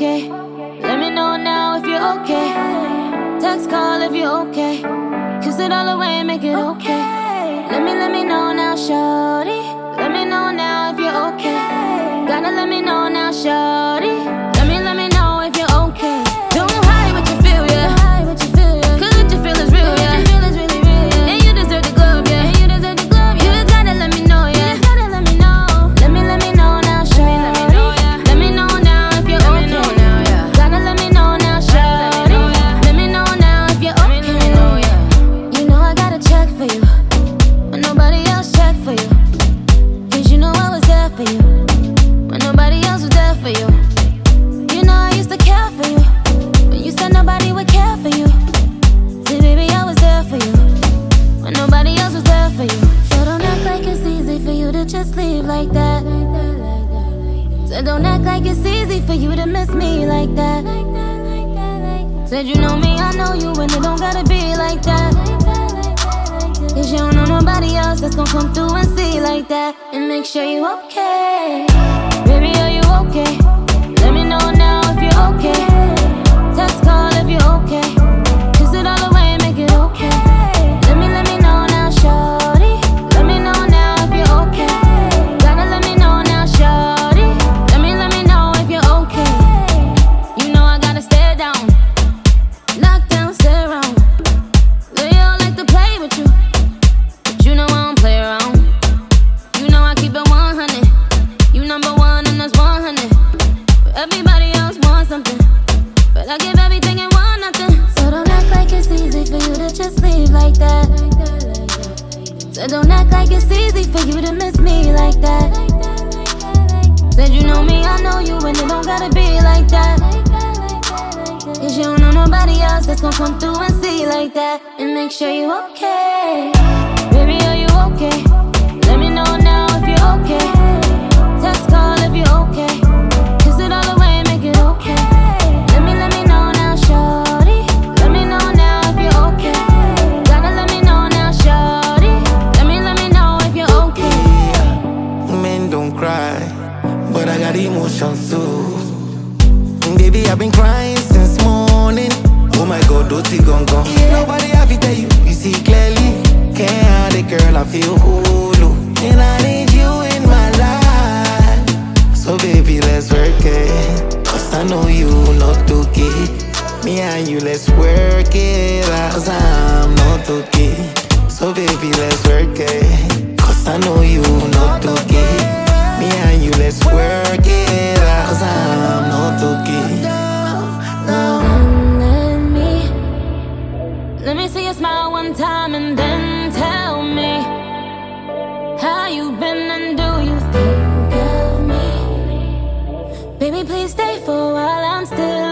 okay. Let me know now if you're okay. Text, call if you're okay. Kiss it all away and make it okay. Let me know now, shawty. Let me know now if you're okay. Gotta let me know now, shawty. Let me know if you're okay. Don't hide what you feel, yeah. Cause what you feel is real, yeah. And you deserve the glove, yeah. You just gotta let me know, yeah. Let me know now, shawty. Let me know now if you're okay. Gotta let me know now, shawty. Let me know now if you're okay. You know I gotta check for you when nobody else check for you. Cause you know I was there for you when nobody else was there for you. You know I used to care for you when you said nobody would care for you. See, baby, I was there for you when nobody else was there for you. So don't act like it's easy for you to just leave like that. So don't act like it's easy for you to miss me like that. Said you know me, I know you, and it don't gotta be like that. Cause you don't know nobody else that's gon' come through and see like that. And make sure you okay. Baby, are you okay? Let me know now if you're okay. Text, call if you're okay. Kiss it all away and make it okay. Let me know now, shawty. Let me know now if you're okay. Gotta let me know now, shawty. Let me know if you're okay. You know I gotta stare down, knock down, stare around. They all like to play with you, but you know I don't play around. You know I keep it 100. You number one and that's 100. But everybody else wants something, but I give everything and want nothing. So don't act like it's easy for you to just leave like that. So don't act like it's easy for you to miss me like that. Said you know me, I know you, and it don't gotta be like that. Cause you don't know nobody else that's gon' come through and see like that. And make sure you okay. Baby, are you okay? Let me know now if you're okay. Text, call if you're okay. Kiss it all away and make it okay. Let me know now, shawty. Let me know now if you're okay. Gotta let me know now, shawty. Let me know if you're okay. Men don't cry, but I got emotions too. Baby, I've been crying since morning. Oh my God, dirty gon' go. Nobody have to tell you, you see clearly. Can't hide it, girl, I feel hulu. And I need you in my life. So baby, let's work it. Cause I know you not okay. Me and you, let's work it out. Cause I'm not okay. So baby, let's work it. Cause I know you not okay. Me and you, let's work it out. Cause I'm not okay. Let me see you smile one time and then tell me how you been and do you think of me? Baby, please stay for a while, I'm still